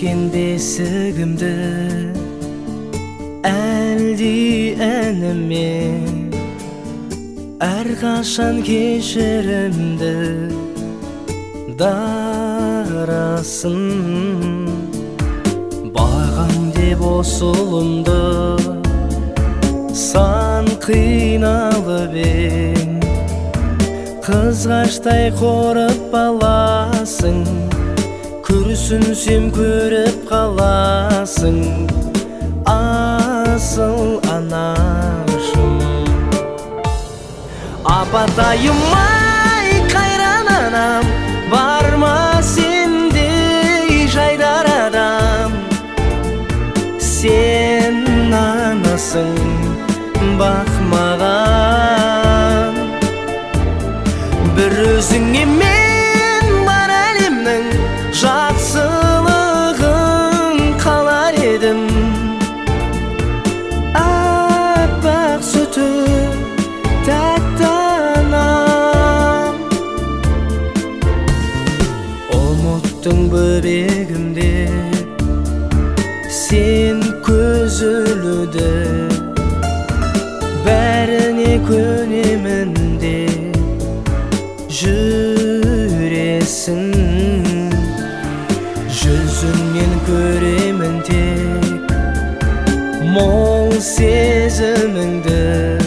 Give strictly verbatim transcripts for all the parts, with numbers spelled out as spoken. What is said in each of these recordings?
ишкен бесігімді әлди әніме әрқашан кешірімді дарасын. Бағам деп осылымды сан қиналып ең, қызғаштай қорып баласың, күрсінсем көріп қаласың, асыл анашым. Апатайым ай қайран анам, барма сендей жайдар адам. Сен анасың бақмаған, бір өзіңе мен бар әлемнің жақсылығын қалар едім. Аппақ сүті тәтті анам, ұмыттың бөбегімде сен көзілуді, бәріне көнемін де жүресің. Жүзіңнен көремін тек мол сезіміңді,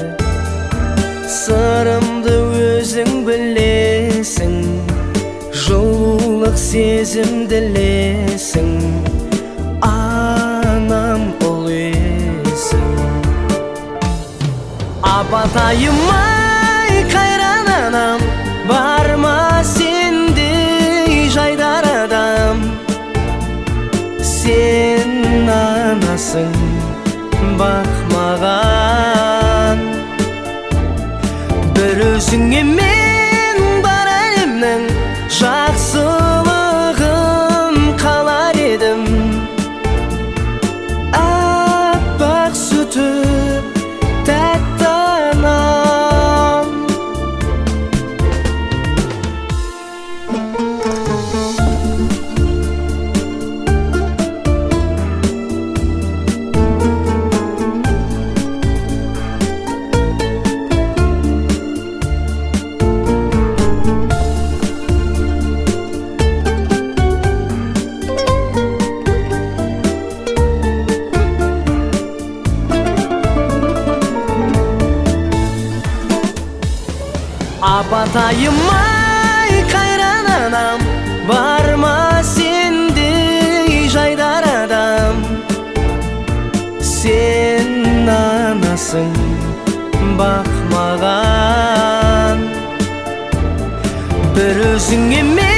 сырымды өзің білесің, жылулық сезімділесің. Анам ұл есің. Апатайым ай қайран анам, барма сендей жайдар адам. Сен анасың бақмаған, бір өзіңе мен бар әлемнің жақсылығын қалар едім. Аппақ сүті тәтті анам. Апатайым ай қайран анам, барма сендей жайдар адам. Сен анасың бақмаған, бір өзіңе мен